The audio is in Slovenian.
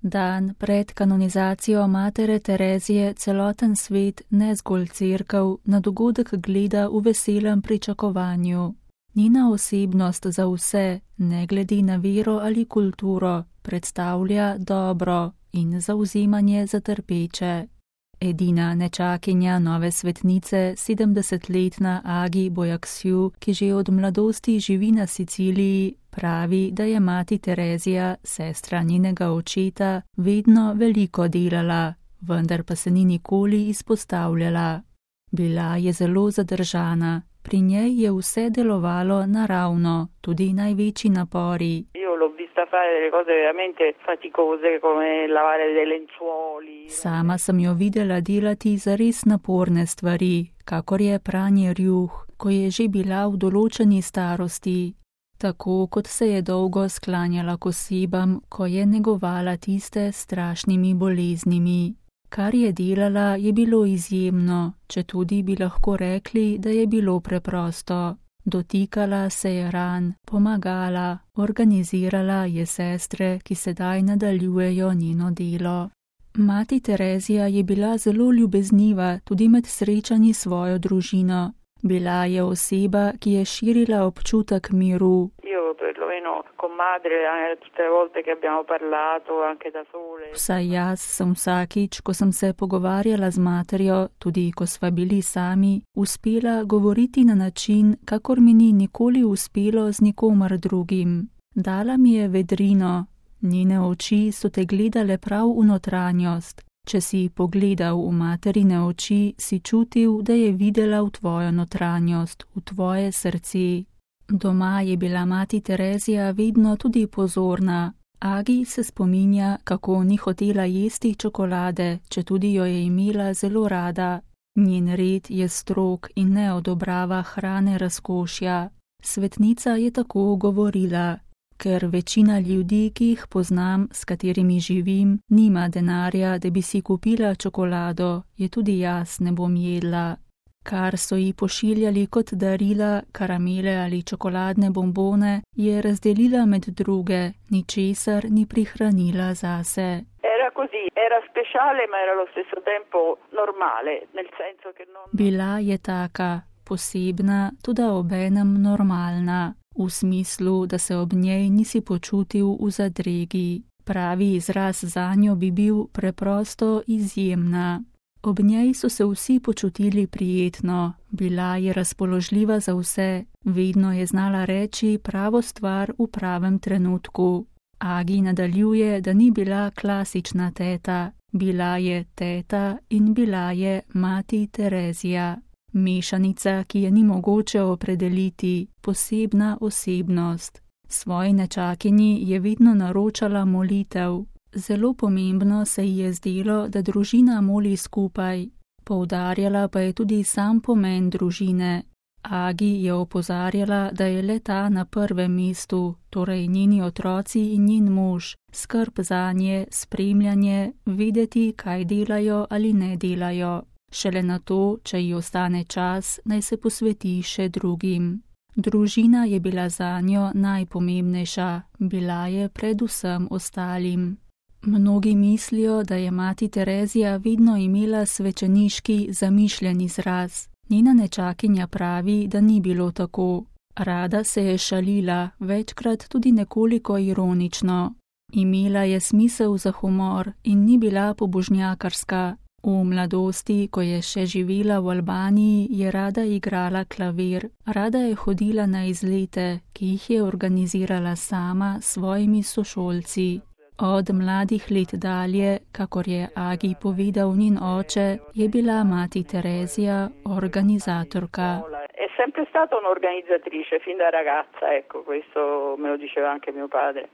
Dan pred kanonizacijo matere Terezije celoten svet, ne zgolj cerkev, na dogodek gleda v veselem pričakovanju. Njena osebnost za vse, ne glede na vero ali kulturo, predstavlja dobro in zavzemanje za trpeče. Edina nečakinja nove svetnice, 70-letna Agi Bojaksju, ki že od mladosti živi na Siciliji, pravi, da je mati Terezija, sestra njenega očeta, vedno veliko delala, vendar pa se ni nikoli izpostavljala. Bila je zelo zadržana, pri njej je vse delovalo naravno, tudi največji napori. Sama sem jo videla delati zares naporne stvari, kakor je pranje rjuh, ko je že bila v določeni starosti. Tako kot se je dolgo sklanjala k osebam, ko je negovala tiste strašnimi boleznimi. Kar je delala, je bilo izjemno, četudi bi lahko rekli, da je bilo preprosto. Dotikala se je ran, pomagala, organizirala je sestre, ki sedaj nadaljujejo njeno delo. Mati Terezija je bila zelo ljubezniva tudi med srečanji s svojo družino. Bila je oseba, ki je širila občutek miru. Vsaj jaz sem vsakič, ko sem se pogovarjala z materjo, tudi ko sva bili sami, uspela govoriti na način, kakor mi ni nikoli uspelo z nikomer drugim. Dala mi je vedrino, njene oči so te gledale prav v notranjost. Če si pogledal v materine oči, si čutil, da je videla v tvojo notranjost, v tvoje srce. Doma je bila mati Terezija vedno tudi pozorna. Agi se spominja, kako ni hotela jesti čokolade, četudi jo je imela zelo rada. Njen red je strog in ne odobrava hrane razkošja. Svetnica je tako govorila. Ker večina ljudi, ki jih poznam, s katerimi živim, nima denarja, da bi si kupila čokolado, je tudi jaz ne bom jedla. Kar so ji pošiljali kot darila, karamele ali čokoladne bombone, je razdelila med druge, ničesar ni prihranila zase. Bila je taka, posebna, tudi obenem normalna. V smislu, da se ob njej nisi počutil v zadregi. Pravi izraz zanjo bi bil preprosto izjemna. Ob njej so se vsi počutili prijetno, bila je razpoložljiva za vse, vedno je znala reči pravo stvar v pravem trenutku. Agi nadaljuje, da ni bila klasična teta, bila je teta in bila je mati Terezija. Mešanica, ki je ni mogoče opredeliti, posebna osebnost. Svoji nečakinji je vedno naročala molitev. Zelo pomembno se ji je zdelo, da družina moli skupaj. Poudarjala pa je tudi sam pomen družine. Agi je opozarjala, da je le ta na prvem mestu, torej njeni otroci in njen mož, skrb zanje, spremljanje, vedeti, kaj delajo ali ne delajo. Šele na to, če ji ostane čas, naj se posveti še drugim. Družina je bila zanjo najpomembnejša, bila je predvsem ostalim. Mnogi mislijo, da je mati Terezija vedno imela svečeniški zamišljen izraz. Njena nečakinja pravi, da ni bilo tako. Rada se je šalila, večkrat tudi nekoliko ironično. Imela je smisel za humor in ni bila pobožnjakarska. V mladosti, ko je še živela v Albaniji, je rada igrala klavir, rada je hodila na izlete, ki jih je organizirala sama s svojimi sošolci. Od mladih let dalje, kakor je Agi povedal njen oče, je bila mati Terezija organizatorka. È sempre stata un'organizzatrice fin da ragazza, ecco, questo me lo diceva anche mio padre.